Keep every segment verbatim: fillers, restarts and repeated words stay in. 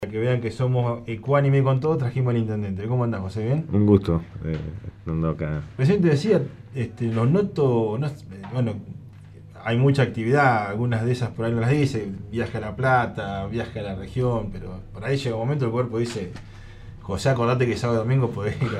Que vean que somos ecuánime con todo, trajimos al intendente. ¿Cómo andás, José? ¿Bien? Un gusto, eh, ando acá. Recién te decía, este, los noto, no, bueno, hay mucha actividad, algunas de esas por ahí no las dice, viaje a La Plata, viaje a la región, pero por ahí llega un momento el cuerpo dice, José, acordate que sábado y domingo podés ir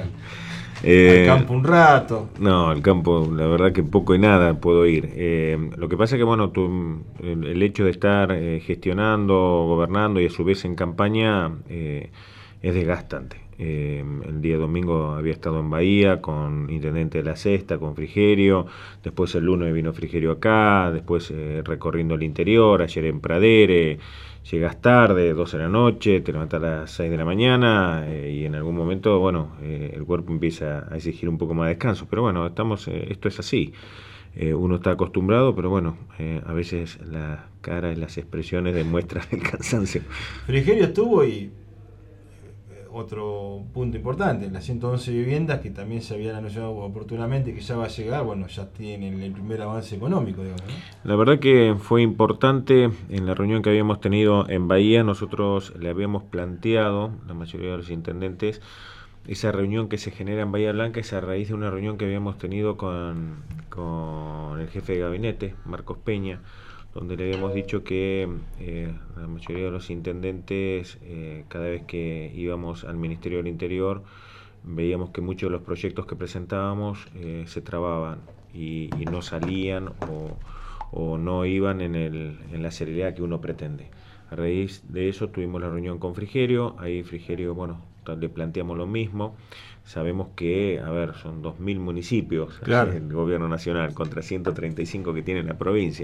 a- al Eh, campo un rato. no, al campo, la verdad que poco y nada puedo ir. Eh, lo que pasa es que, bueno, tú, el, el hecho de estar eh, gestionando, gobernando y a su vez en campaña eh, es desgastante. Eh, el día domingo había estado en Bahía con Intendente de la Sexta, con Frigerio, después el lunes vino Frigerio acá, después eh, recorriendo el interior, ayer en Pradere. Llegas tarde, doce de la noche, te levantas a las seis de la mañana eh, y en algún momento, bueno, eh, el cuerpo empieza a exigir un poco más de descanso. Pero bueno, estamos, eh, esto es así. Eh, uno está acostumbrado, pero bueno, eh, a veces la cara y las expresiones demuestran el cansancio. Frigerio estuvo y eh, otro punto importante, las ciento once viviendas que también se habían anunciado oportunamente que ya va a llegar, bueno, ya tienen el primer avance económico, digamos, ¿no? La verdad que fue importante en la reunión que habíamos tenido en Bahía. Nosotros le habíamos planteado, la mayoría de los intendentes, esa reunión que se genera en Bahía Blanca es a raíz de una reunión que habíamos tenido con, con el jefe de gabinete, Marcos Peña, donde le habíamos dicho que eh, la mayoría de los intendentes, eh, cada vez que íbamos al Ministerio del Interior, veíamos que muchos de los proyectos que presentábamos eh, se trababan y, y no salían o, o no iban en, el, en la celeridad que uno pretende. A raíz de eso tuvimos la reunión con Frigerio, ahí Frigerio, bueno, le planteamos lo mismo. Sabemos que, a ver, son dos mil municipios Claro. el gobierno nacional contra ciento treinta y cinco que tiene la provincia.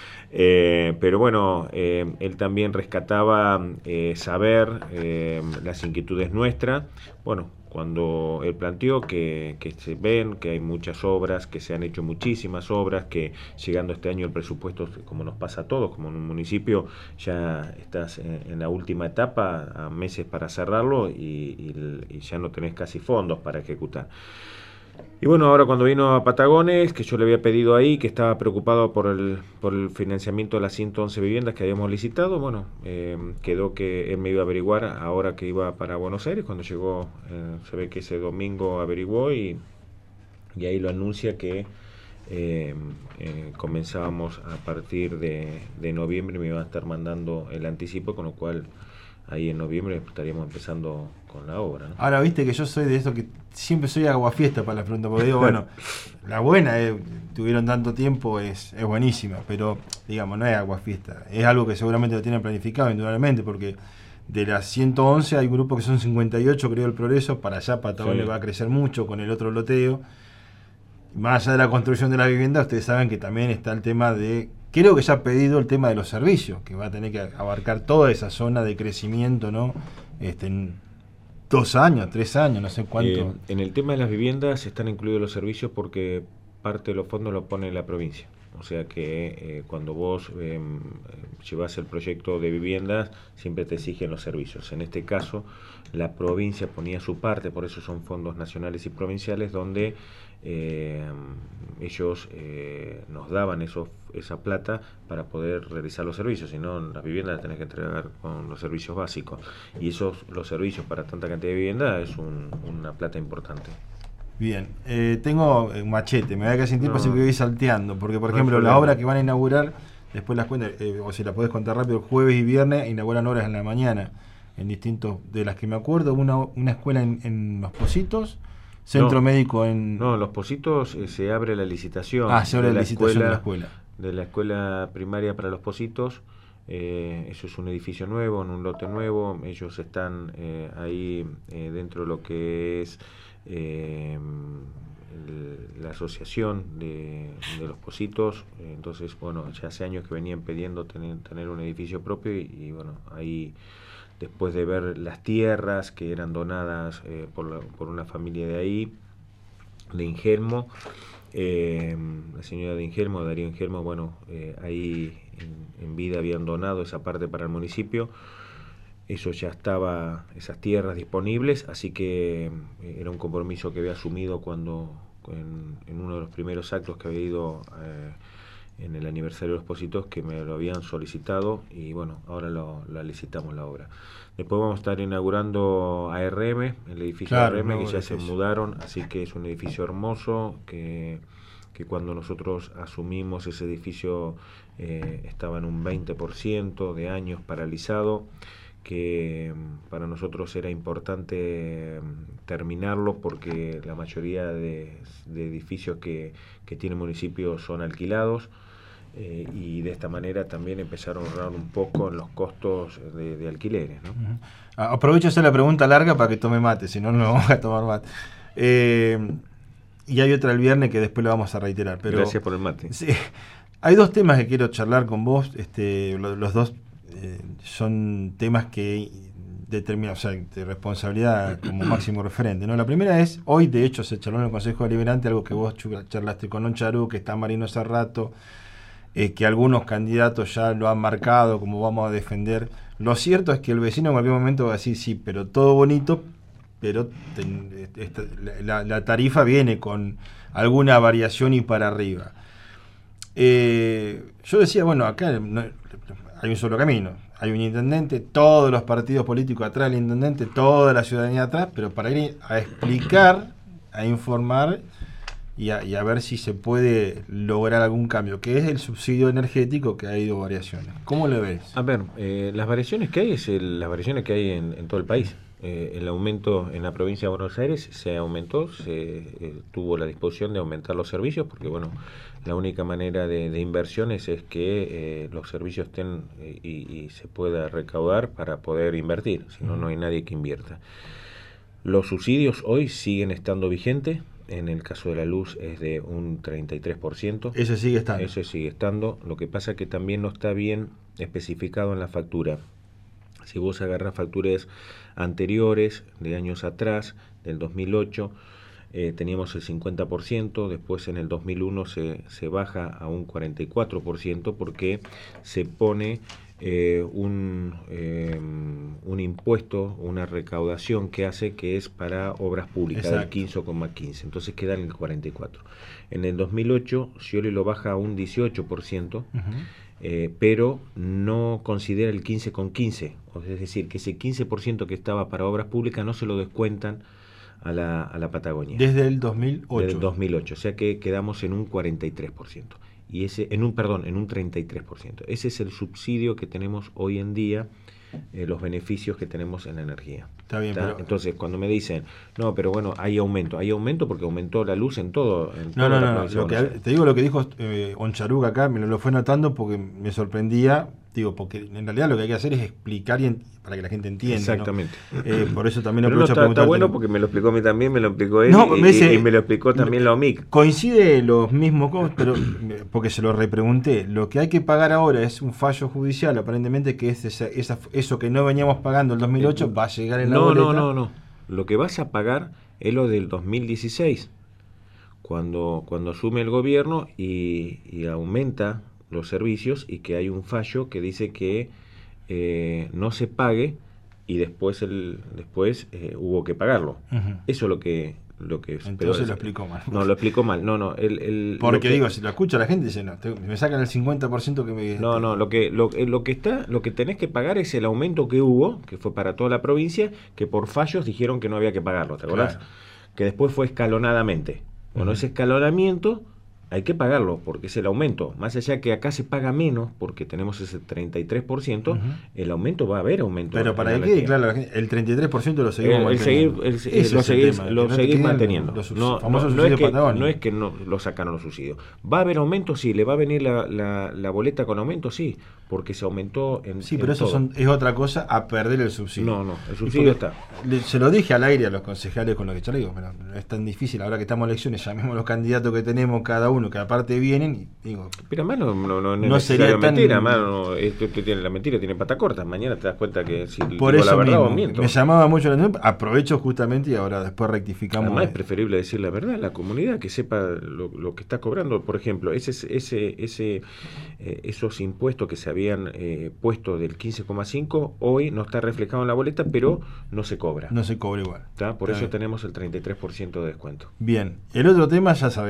Eh, pero bueno, eh, él también rescataba eh, saber eh, las inquietudes nuestras. Bueno, cuando él planteó que, que se ven, que hay muchas obras, que se han hecho muchísimas obras, que llegando este año el presupuesto, como nos pasa a todos, como en un municipio, ya estás en, en la última etapa, a meses para cerrarlo y, y, y ya no tenés casi fondos para ejecutar. Y bueno, ahora cuando vino a Patagones, que yo le había pedido ahí, que estaba preocupado por el, por el financiamiento de las ciento once viviendas que habíamos licitado, bueno, eh, quedó que él me iba a averiguar ahora que iba para Buenos Aires. Cuando llegó, eh, se ve que ese domingo averiguó y, y ahí lo anuncia que eh, eh, comenzábamos a partir de, de noviembre, me iba a estar mandando el anticipo, con lo cual ahí en noviembre estaríamos empezando con la obra, ¿no? Ahora viste que yo soy de esto que siempre soy aguafiesta para la pregunta, porque digo, bueno, la buena, eh, tuvieron tanto tiempo, es, es buenísima, pero digamos, no es aguafiesta, es algo que seguramente lo tienen planificado, indudablemente, porque de las ciento once hay grupos que son cincuenta y ocho, creo, el progreso, para allá Patagones Sí. va a crecer mucho con el otro loteo. Más allá de la construcción de la vivienda, ustedes saben que también está el tema de, creo que ya ha pedido el tema de los servicios, que va a tener que abarcar toda esa zona de crecimiento, ¿no? Este, en dos años, tres años, no sé Eh, cuánto. en el tema de las viviendas están incluidos los servicios porque parte de los fondos lo pone la provincia. O sea que eh, cuando vos eh, llevas el proyecto de viviendas, siempre te exigen los servicios. En este caso, la provincia ponía su parte, por eso son fondos nacionales y provinciales, donde eh, ellos eh, nos daban esos, esa plata para poder realizar los servicios. Si no, las viviendas las tenés que entregar con los servicios básicos. Y esos, los servicios para tanta cantidad de vivienda, es un, una plata importante. Bien, eh, tengo un machete, me voy a quedar sin tiempo, así que No, voy salteando, porque por no hay ejemplo las problema. obras que van a inaugurar, después las cuentas, eh, o si las podés contar rápido, jueves y viernes inauguran obras en la mañana, en distintos, de las que me acuerdo, una, una escuela en, en Los Positos, centro No, médico en... no, Los Positos eh, se abre la licitación Ah, se abre de la la licitación de la escuela, escuela. de la escuela primaria para Los Positos. Eh, eso es un edificio nuevo, en un lote nuevo. Ellos están eh, ahí eh, dentro de lo que es eh, el- la asociación de, de Los Positos. Entonces, bueno, ya hace años que venían pidiendo tener, tener un edificio propio y, y bueno, ahí después de ver las tierras que eran donadas eh, por, la, por una familia de ahí, de Ingelmo, eh, la señora de Ingelmo, Darío Ingelmo, bueno, eh, ahí en, en vida habían donado esa parte para el municipio. Eso ya estaba, esas tierras disponibles, así que eh, era un compromiso que había asumido cuando en, en uno de los primeros actos que había ido eh, en el aniversario de los Positos, que me lo habían solicitado y bueno, ahora lo, la licitamos la obra. Después vamos a estar inaugurando A R M, el edificio Claro, A R M, que ya edificio. se mudaron, así que es un edificio hermoso, que, que cuando nosotros asumimos ese edificio eh, estaba en un veinte por ciento de años paralizado, que para nosotros era importante terminarlo porque la mayoría de, de edificios que, que tiene el municipio son alquilados, eh, y de esta manera también empezaron a ahorrar un poco en los costos de, de alquileres, ¿no? Uh-huh. Aprovecho hacer la pregunta larga para que tome mate, si no, no vamos a tomar mate. Eh, y hay otra el viernes que después lo vamos a reiterar. Pero, gracias por el mate. Sí, hay dos temas que quiero charlar con vos, este, los, los dos eh, son temas que determinan, o sea, de responsabilidad como máximo referente, ¿no? La primera es, hoy de hecho se charló en el Consejo Deliberante, algo que vos charlaste con Oncharu, que está Marino hace rato, eh, que algunos candidatos ya lo han marcado, como vamos a defender. Lo cierto es que el vecino en cualquier momento va a decir, sí, pero todo bonito, pero ten, esta, la, la tarifa viene con alguna variación y para arriba. Eh, yo decía, bueno, acá no, hay un solo camino, hay un intendente, todos los partidos políticos atrás del intendente, toda la ciudadanía atrás, pero para ir a explicar, a informar y a, y a ver si se puede lograr algún cambio, que es el subsidio energético, que ha ido variaciones. ¿Cómo lo ves? A ver, eh, las variaciones que hay es el, las variaciones que hay en, en todo el país. Eh, el aumento en la provincia de Buenos Aires se aumentó, se eh, tuvo la disposición de aumentar los servicios, porque bueno, la única manera de, de inversiones es que eh, los servicios estén eh, y, y se pueda recaudar para poder invertir, si no, no hay nadie que invierta. Los subsidios hoy siguen estando vigentes. En el caso de la luz es de un treinta y tres por ciento. Ese sigue estando. Eso sigue estando. Lo que pasa es que también no está bien especificado en la factura. Si vos agarrás facturas anteriores, de años atrás, del dos mil ocho, eh, teníamos el cincuenta por ciento, después en el dos mil uno se, se baja a un cuarenta y cuatro por ciento porque se pone eh, un, eh, un impuesto, una recaudación que hace que es para obras públicas, del quince coma quince, entonces queda en el cuarenta y cuatro. En el dos mil ocho Scioli lo baja a un dieciocho por ciento, uh-huh. eh, pero no considera el quince coma quince, es decir, que ese quince por ciento que estaba para obras públicas no se lo descuentan a la, a la Patagonia. Desde el dos mil ocho. Desde el dos mil ocho, o sea que quedamos en un cuarenta y tres por ciento. Y ese, en un, perdón, en un treinta y tres por ciento. Ese es el subsidio que tenemos hoy en día, eh, los beneficios que tenemos en la energía. Está bien, ¿Está? pero... Entonces, cuando me dicen, no, pero bueno, hay aumento. Hay aumento porque aumentó la luz en todo. En no, no, no, no. Lo que, te digo lo que dijo eh, Oncharuga acá, me lo, lo fue notando porque me sorprendía. Digo, porque en realidad lo que hay que hacer es explicar y en, para que la gente entienda. Exactamente. ¿no? Eh, por eso también pero aprovecho no, a está, está bueno porque me lo explicó a mí también, me lo explicó él, no, y, me dice, y, y me lo explicó también la O M I C. Coincide los mismos costos, pero porque se lo repregunté. Lo que hay que pagar ahora es un fallo judicial, aparentemente, que es esa, esa, eso que no veníamos pagando en el dos mil ocho, eh, va a llegar en la no, boleta. No, no, no. Lo que vas a pagar es lo del dos mil dieciséis, cuando, cuando asume el gobierno y, y aumenta los servicios y que hay un fallo que dice que eh, no se pague y después el después eh, hubo que pagarlo. Uh-huh. Eso es lo que lo que entonces pero, lo explicó mal. No, lo explicó mal. No, no, el, el porque que, digo, si lo escucha la gente dice, no, te, me sacan el cincuenta por ciento que me No, no, lo que lo, lo que está lo que tenés que pagar es el aumento que hubo, que fue para toda la provincia, que por fallos dijeron que no había que pagarlo, ¿te acordás? Claro. Que después fue escalonadamente. Bueno, uh-huh. Ese escalonamiento hay que pagarlo porque es el aumento. Más allá que acá se paga menos porque tenemos ese treinta y tres por ciento, uh-huh. El aumento va a haber aumento. Pero para que quede claro, el treinta y tres por ciento lo seguimos el, el manteniendo. Seguir, el, el, lo seguís, tema, lo no seguís manteniendo. Los, los no, no, no, es que, no es que no lo sacaron los subsidios. ¿Va a haber aumento? Sí. ¿Le va a venir la, la, la boleta con aumento? Sí. Porque se aumentó en Sí, en pero eso son, es otra cosa a perder el subsidio. No, no, el subsidio está. Le, se lo dije al aire a los concejales con los que charlé, digo, pero es tan difícil, ahora que estamos en elecciones, llamemos los candidatos que tenemos cada uno, que aparte vienen, y digo... Pero además no, no, no, no, no sería tan... mentira, además no, esto, esto tiene, la mentira tiene pata corta, mañana te das cuenta que si por digo eso la verdad mismo, o miento. Me llamaba mucho la atención, aprovecho justamente y ahora después rectificamos. Además es preferible decir la verdad a la comunidad, que sepa lo, lo que está cobrando. Por ejemplo, ese, ese, ese, eh, esos impuestos que se habían eh, puesto del quince coma cinco, hoy no está reflejado en la boleta, pero no se cobra. No se cobra igual. ¿Tá? Por está eso bien. Tenemos el treinta y tres por ciento de descuento. Bien, el otro tema ya sabés,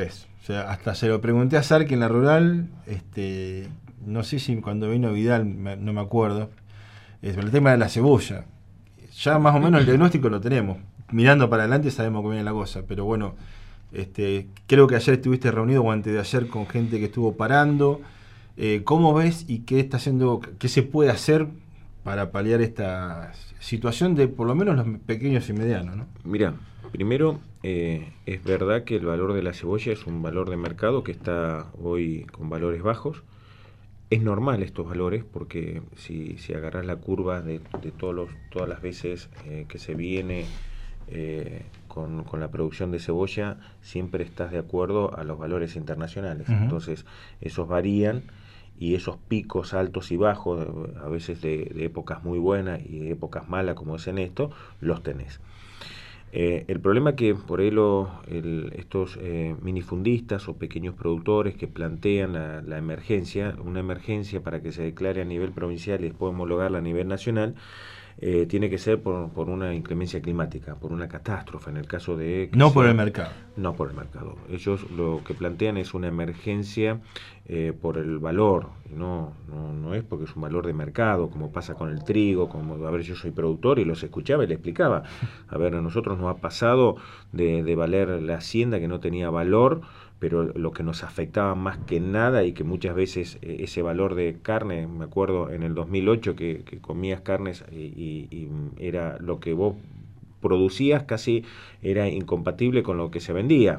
O sea, hasta se lo pregunté a Sarki en la rural, este, no sé si cuando vino Vidal, me, no me acuerdo, es el tema de la cebolla. Ya más o menos el diagnóstico lo tenemos. Mirando para adelante sabemos cómo viene la cosa, pero bueno, este, creo que ayer estuviste reunido o antes de ayer con gente que estuvo parando. Eh, ¿Cómo ves y qué está haciendo, qué se puede hacer para paliar esta situación de por lo menos los pequeños y medianos, ¿no? Mira, primero eh, es verdad que el valor de la cebolla es un valor de mercado que está hoy con valores bajos. Es normal estos valores porque si, si agarras la curva de, de todos los, todas las veces eh, que se viene eh, con, con la producción de cebolla, siempre estás de acuerdo a los valores internacionales. Uh-huh. Entonces, esos varían y esos picos altos y bajos, a veces de, de épocas muy buenas y de épocas malas, como es en esto, los tenés. Eh, el problema que por ahí lo, el, estos eh, minifundistas o pequeños productores que plantean la, la emergencia, una emergencia para que se declare a nivel provincial y después homologarla a nivel nacional, eh, tiene que ser por, por una inclemencia climática, por una catástrofe, en el caso de... No sea, por el mercado. No por el mercado. Ellos lo que plantean es una emergencia eh, por el valor, no, no, no es porque es un valor de mercado, como pasa con el trigo, como, a ver, yo soy productor y los escuchaba y le explicaba, a ver, a nosotros nos ha pasado de, de valer la hacienda que no tenía valor, pero lo que nos afectaba más que nada y que muchas veces eh, ese valor de carne, me acuerdo en el dos mil ocho que, que comías carnes y, y, y era lo que vos producías casi era incompatible con lo que se vendía.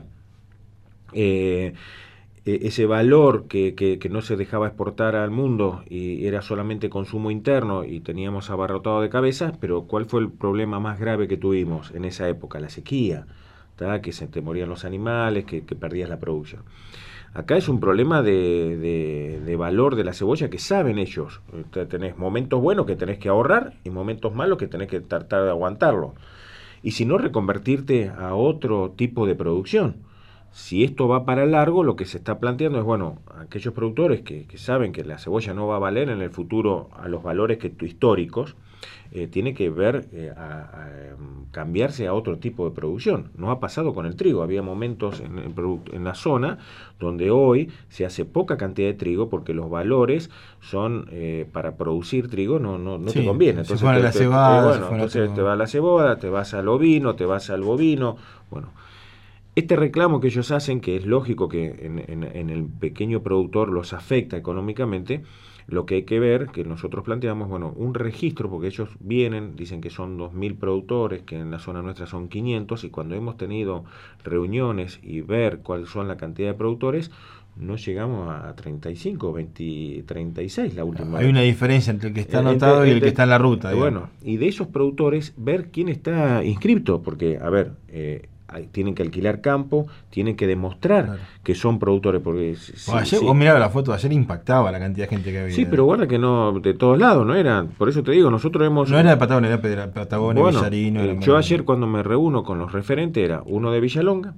Eh, ese valor que, que, que no se dejaba exportar al mundo y era solamente consumo interno y teníamos abarrotado de cabezas, pero ¿cuál fue el problema más grave que tuvimos en esa época? La sequía. ¿Tá? Que se te morían los animales, que, que perdías la producción. Acá es un problema de, de, de valor de la cebolla que saben ellos. Tenés momentos buenos que tenés que ahorrar y momentos malos que tenés que tratar de aguantarlo. Y si no, reconvertirte a otro tipo de producción. Si esto va para largo, lo que se está planteando es, bueno, aquellos productores que, que saben que la cebolla no va a valer en el futuro a los valores que históricos, eh, tiene que ver eh, a, a cambiarse a otro tipo de producción. No ha pasado con el trigo. Había momentos en, en, en la zona donde hoy se hace poca cantidad de trigo porque los valores son eh, para producir trigo no, no, no sí, te conviene. Entonces, se te, la te, cebada, eh, bueno, entonces te va a la cebada, te vas al ovino, te vas al bovino. Bueno, este reclamo que ellos hacen, que es lógico que en, en, en el pequeño productor los afecta económicamente, lo que hay que ver, que nosotros planteamos, bueno, un registro, porque ellos vienen, dicen que son dos mil productores, que en la zona nuestra son quinientos, y cuando hemos tenido reuniones y ver cuáles son la cantidad de productores, no llegamos a treinta y cinco, veinte, treinta y seis la última. Hay una diferencia entre el que está anotado entre, y el entre, que está en la ruta. Digamos. Bueno, y de esos productores, ver quién está inscripto, porque, a ver, eh, tienen que alquilar campo, tienen que demostrar claro. que son productores. Porque si, bueno, ayer, si, vos mirabas la foto, ayer impactaba la cantidad de gente que había. Sí, pero guarda que no, de todos lados, no era, por eso te digo, nosotros hemos... No era de Patagonia, era de Patagonia, bueno, Villarino. Eh, yo ayer cuando me reúno con los referentes era uno de Villalonga,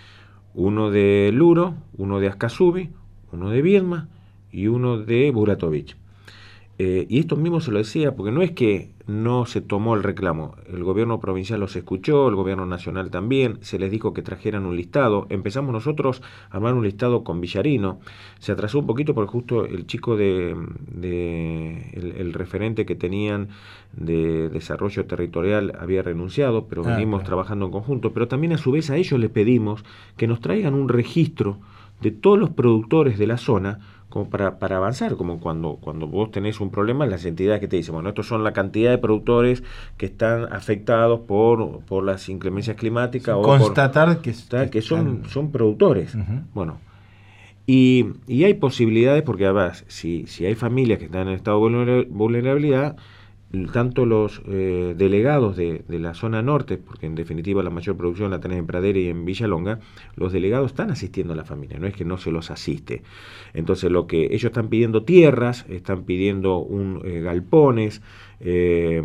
uno de Luro, uno de Ascasubi, uno de Viedma y uno de Buratovich. Eh, y esto mismo se lo decía, porque no es que no se tomó el reclamo, el gobierno provincial los escuchó, el gobierno nacional también, se les dijo que trajeran un listado, empezamos nosotros a armar un listado con Villarino, se atrasó un poquito porque justo el chico de, de el, el referente que tenían de desarrollo territorial había renunciado, pero ah, venimos claro. trabajando en conjunto, pero también a su vez a ellos les pedimos que nos traigan un registro de todos los productores de la zona, como para, para avanzar, como cuando, cuando vos tenés un problema, las entidades que te dicen, bueno, estos son la cantidad de productores que están afectados por, por las inclemencias climáticas. Sí, o constatar por, que, que, que son, son productores. Uh-huh. Bueno, y, y hay posibilidades, porque a ver, si, si hay familias que están en estado de vulnerabilidad, tanto los eh, delegados de, de la zona norte, porque en definitiva la mayor producción la tenés en Pradera y en Villalonga, los delegados están asistiendo a la familia, no es que no se los asiste. Entonces lo que ellos están pidiendo tierras, están pidiendo un eh, galpones, eh,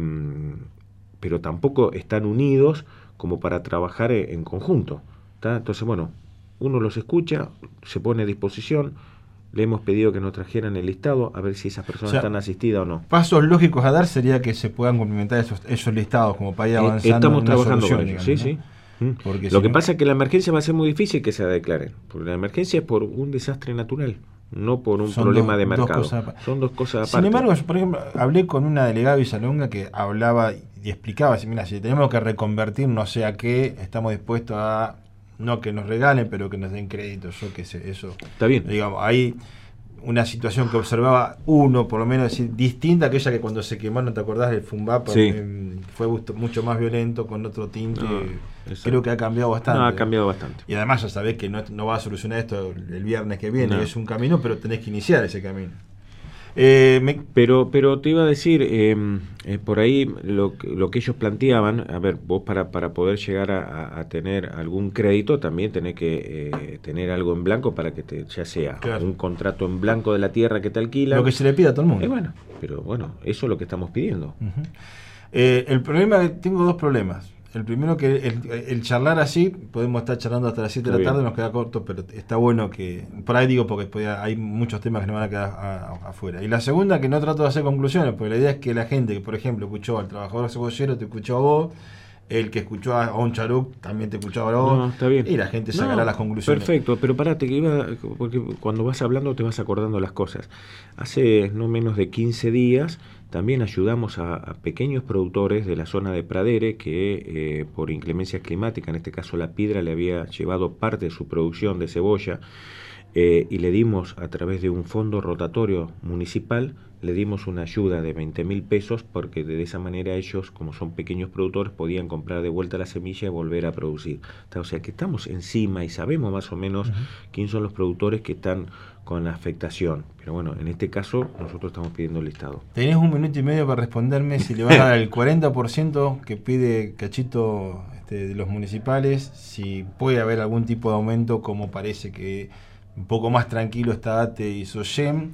pero tampoco están unidos como para trabajar en, en conjunto. ¿Tá? Entonces, bueno, uno los escucha, se pone a disposición. Le hemos pedido que nos trajeran el listado a ver si esas personas o sea, están asistidas o no. Pasos lógicos a dar sería que se puedan complementar esos, esos listados como para ir avanzando. Estamos trabajando con ellos, digamos, sí, ¿no? sí. Porque Lo si que no... pasa es que la emergencia va a ser muy difícil que se declaren, porque la emergencia es por un desastre natural, no por un Son problema dos, de dos mercado. cosas Son dos cosas Sin aparte. embargo, yo, por ejemplo, hablé con una delegada de Villalonga que hablaba y explicaba, mira, si tenemos que reconvertir no sé a qué, estamos dispuestos a, no que nos regalen, pero que nos den crédito, yo qué sé, eso. Está bien. Digamos, hay una situación que observaba uno, por lo menos, decir, distinta a aquella que cuando se quemaron, ¿te acordás del Fumbapa? Sí. Eh, fue mucho más violento, con otro tinte. No, creo que ha cambiado bastante. No, ha cambiado bastante. Y además ya sabés que no, no va a solucionar esto el viernes que viene, No. es un camino, pero tenés que iniciar ese camino. Eh, me... Pero pero te iba a decir, eh, eh, por ahí lo, lo que ellos planteaban, a ver, vos para, para poder llegar a, a tener algún crédito también tenés que eh, tener algo en blanco para que te, ya sea claro. un contrato en blanco de la tierra que te alquila. Lo que se le pide a todo el mundo. Eh, bueno, pero bueno, eso es lo que estamos pidiendo. Uh-huh. eh, el problema, tengo dos problemas. El primero que el, el charlar así, podemos estar charlando hasta las siete de la tarde, nos queda corto, pero está bueno que, por ahí digo porque podía, hay muchos temas que no van a quedar a, a, afuera. Y la segunda, que no trato de hacer conclusiones, porque la idea es que la gente que, por ejemplo, escuchó al trabajador cebollero, te escuchó a vos, el que escuchó a, a un charuc también te escuchó a vos, no, está bien. Y la gente sacará no, las conclusiones. Perfecto, pero parate, que iba, porque cuando vas hablando te vas acordando las cosas. Hace no menos de quince días también ayudamos a, a pequeños productores de la zona de Pradere que eh, por inclemencias climáticas, en este caso la piedra, le había llevado parte de su producción de cebolla eh, y le dimos a través de un fondo rotatorio municipal, le dimos una ayuda de veinte mil pesos porque de esa manera ellos, como son pequeños productores, podían comprar de vuelta la semilla y volver a producir. O sea que estamos encima y sabemos más o menos uh-huh. quiénes son los productores que están con la afectación. Pero bueno, en este caso nosotros estamos pidiendo el listado. Tenés un minuto y medio para responderme si le van a dar el cuarenta por ciento que pide Cachito este, de los municipales, si puede haber algún tipo de aumento, como parece que un poco más tranquilo está A T E y SOGEM,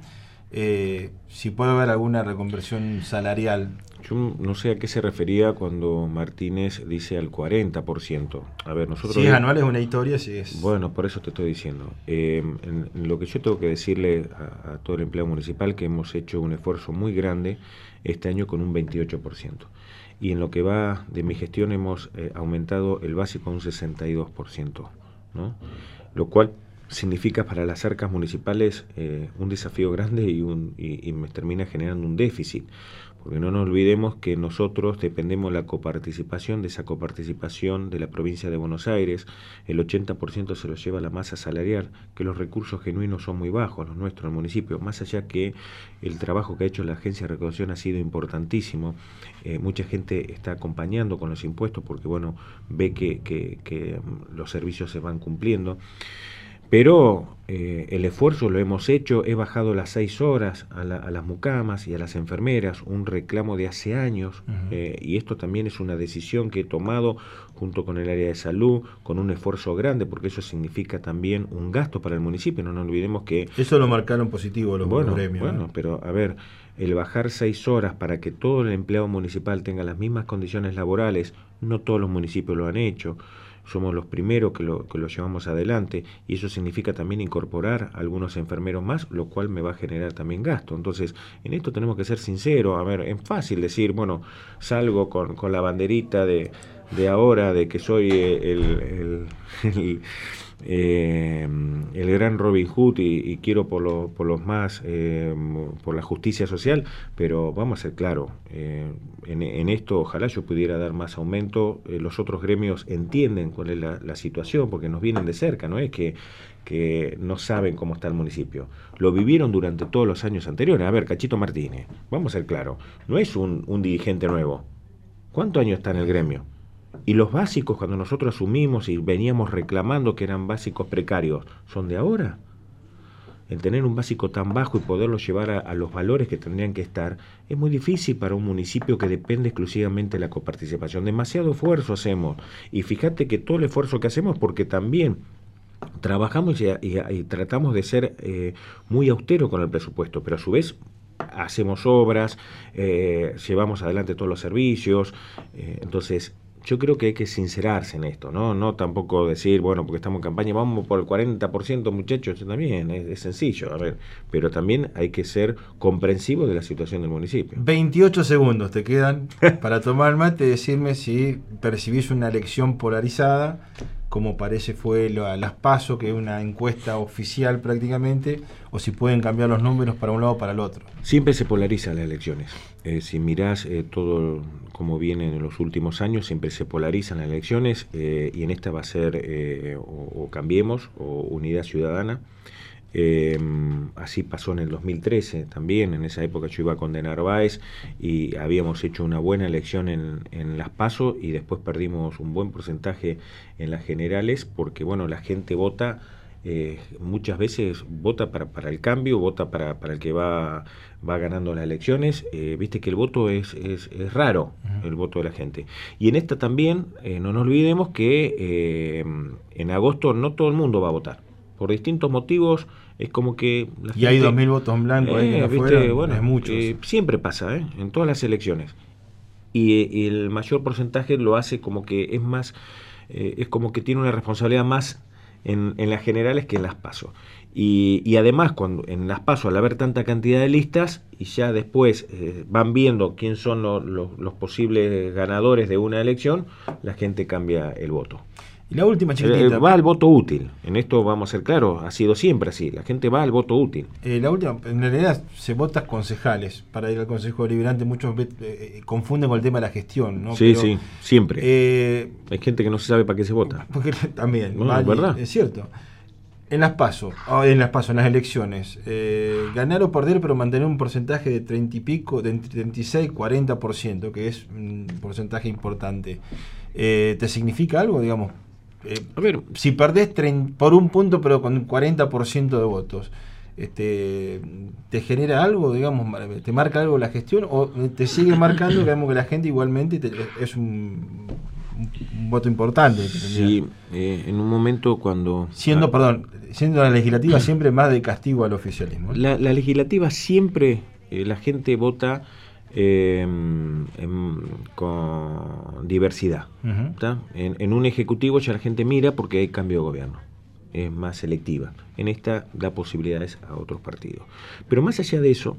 eh, si puede haber alguna reconversión salarial. Yo no sé a qué se refería cuando Martínez dice al cuarenta por ciento. A ver, nosotros... Si es anual es una historia, si es... Bueno, por eso te estoy diciendo. Eh, en, en lo que yo tengo que decirle a, a todo el empleado municipal que hemos hecho un esfuerzo muy grande este año con un veintiocho por ciento. Y en lo que va de mi gestión hemos eh, aumentado el básico a un sesenta y dos por ciento, ¿no? Lo cual significa para las arcas municipales eh, un desafío grande y, un, y, y me termina generando un déficit. Porque no nos olvidemos que nosotros dependemos de la coparticipación, de esa coparticipación de la provincia de Buenos Aires, el ochenta por ciento se lo lleva la masa salarial, que los recursos genuinos son muy bajos, los nuestros, el municipio, más allá que el trabajo que ha hecho la agencia de recaudación ha sido importantísimo, eh, mucha gente está acompañando con los impuestos porque bueno, ve que, que, que los servicios se van cumpliendo. Pero eh, el esfuerzo lo hemos hecho, he bajado las seis horas a, la, a las mucamas y a las enfermeras, un reclamo de hace años, uh-huh. eh, y esto también es una decisión que he tomado junto con el área de salud, con un esfuerzo grande, porque eso significa también un gasto para el municipio, no nos olvidemos que... Eso lo marcaron positivo los bueno, gremios. Bueno, ¿eh? pero a ver, el bajar seis horas para que todo el empleado municipal tenga las mismas condiciones laborales, no todos los municipios lo han hecho. Somos los primeros que lo, que lo llevamos adelante y eso significa también incorporar algunos enfermeros más, lo cual me va a generar también gasto. Entonces, en esto tenemos que ser sinceros. A ver, es fácil decir, bueno, salgo con, con la banderita de, de ahora, de que soy el... el, el Eh, el gran Robin Hood y, y quiero por, lo, por los más eh, por la justicia social, pero vamos a ser claros, eh, en, en esto ojalá yo pudiera dar más aumento, eh, los otros gremios entienden cuál es la, la situación porque nos vienen de cerca, no es que, que no saben cómo está el municipio, lo vivieron durante todos los años anteriores. A ver, Cachito Martínez, vamos a ser claros, no es un, un dirigente nuevo. ¿Cuántos años está en el gremio? Y los básicos, cuando nosotros asumimos y veníamos reclamando que eran básicos precarios, ¿son de ahora? El tener un básico tan bajo y poderlo llevar a, a los valores que tendrían que estar, es muy difícil para un municipio que depende exclusivamente de la coparticipación. Demasiado esfuerzo hacemos. Y fíjate que todo el esfuerzo que hacemos, porque también trabajamos y, y, y tratamos de ser eh, muy austeros con el presupuesto, pero a su vez hacemos obras, eh, llevamos adelante todos los servicios, eh, entonces... yo creo que hay que sincerarse en esto, ¿no? No tampoco decir, bueno, porque estamos en campaña, vamos por el cuarenta por ciento, muchachos, también es, es sencillo, a ver, pero también hay que ser comprensivos de la situación del municipio. veintiocho segundos te quedan para tomar mate y decirme si percibís una elección polarizada, como parece fue la, las PASO, que es una encuesta oficial prácticamente, o si pueden cambiar los números para un lado o para el otro. Siempre se polarizan las elecciones. Eh, si mirás eh, todo como viene en los últimos años, siempre se polarizan las elecciones, eh, y en esta va a ser eh, o, o Cambiemos o Unidad Ciudadana. Eh, así pasó en el dos mil trece también. En esa época yo iba con De Narváez y habíamos hecho una buena elección en, en las PASO, y después perdimos un buen porcentaje en las generales, porque bueno, la gente vota, eh, muchas veces vota para, para el cambio, vota para, para el que va, va ganando las elecciones. Eh, viste que el voto es, es, es raro, uh-huh. el voto de la gente. Y en esta también, eh, no nos olvidemos que eh, en agosto no todo el mundo va a votar, por distintos motivos. Es como que la y gente, hay dos mil votos en blanco, eh, ahí que viste, fueron, bueno, es muchos. Eh, siempre pasa, ¿eh? En todas las elecciones. Y, y el mayor porcentaje lo hace como que es más, eh, es como que tiene una responsabilidad más en, en las generales que en las PASO. Y, y además, cuando en las PASO, al haber tanta cantidad de listas, y ya después eh, van viendo quién son lo, lo, los posibles ganadores de una elección, la gente cambia el voto. Y la última, chiquitita. Eh, va al voto útil. En esto vamos a ser claros, ha sido siempre así. La gente va al voto útil. Eh, la última, en realidad se vota concejales para ir al Consejo Deliberante. Muchos eh, confunden con el tema de la gestión, ¿no? Sí, Pero, sí, siempre. Eh, Hay gente que no se sabe para qué se vota. Porque también, no, vale, es verdad. Es cierto. En las PASO, en las PASO, en las elecciones, eh, ganar o perder, pero mantener un porcentaje de treinta y pico, de entre treinta y seis y cuarenta por ciento, que es un porcentaje importante. Eh, ¿Te significa algo, digamos? Eh, a ver, si perdés por un punto pero con cuarenta por ciento de votos, este, ¿te genera algo, digamos, te marca algo la gestión o te sigue marcando, digamos, que la gente igualmente te, es un, un, un voto importante? Sí, eh, en un momento cuando... Siendo, ah, perdón, siendo la legislativa siempre más de castigo al oficialismo. ¿eh? La, la legislativa siempre, eh, la gente vota... Eh, en, con diversidad. Uh-huh. en, en un ejecutivo ya la gente mira porque hay cambio de gobierno, es más selectiva. En esta da posibilidades a otros partidos. Pero más allá de eso,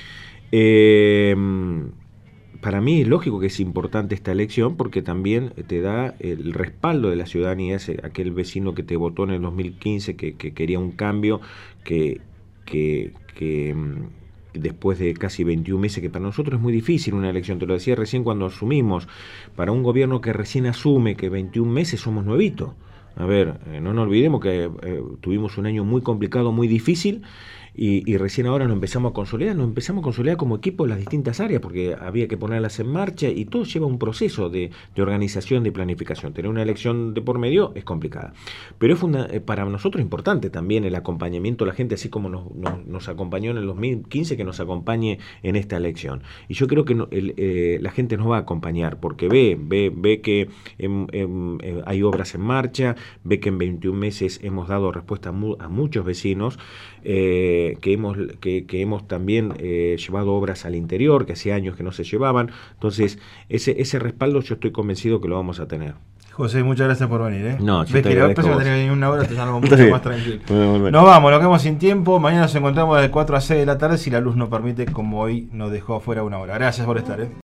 eh, para mí es lógico que es importante esta elección porque también te da el respaldo de la ciudadanía, ese, aquel vecino que te votó en el dos mil quince, que, que quería un cambio, que... que, que después de casi veintiún meses, que para nosotros es muy difícil una elección, te lo decía recién cuando asumimos, para un gobierno que recién asume que veintiún meses somos nuevitos. A ver, eh, no nos olvidemos que eh, tuvimos un año muy complicado, muy difícil, y, y recién ahora nos empezamos a consolidar, nos empezamos a consolidar como equipo en las distintas áreas, porque había que ponerlas en marcha, y todo lleva un proceso de, de organización, de planificación. Tener una elección de por medio es complicada. Pero es funda- para nosotros importante también el acompañamiento de la gente, así como nos, nos, nos acompañó en el dos mil quince, que nos acompañe en esta elección. Y yo creo que no, el, eh, la gente nos va a acompañar, porque ve, ve, ve que em, em, eh, hay obras en marcha, ve que en veintiún meses hemos dado respuesta a, mu- a muchos vecinos, eh, que, hemos, que, que hemos también eh, llevado obras al interior, que hacía años que no se llevaban. Entonces, ese, ese respaldo yo estoy convencido que lo vamos a tener. José, muchas gracias por venir. ¿eh? No, Ves que la próxima tenés que venir una hora, te salgo mucho más tranquilo. Nos vamos, nos quedamos sin tiempo. Mañana nos encontramos de cuatro a seis de la tarde, si la luz nos permite, como hoy nos dejó afuera una hora. Gracias por estar. ¿eh?